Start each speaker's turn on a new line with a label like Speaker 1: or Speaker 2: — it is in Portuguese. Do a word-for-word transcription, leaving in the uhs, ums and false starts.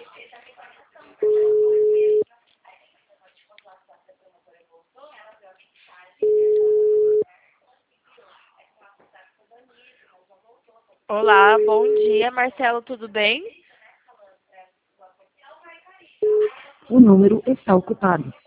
Speaker 1: Olá, bom dia, Marcelo, tudo bem?
Speaker 2: O número está ocupado.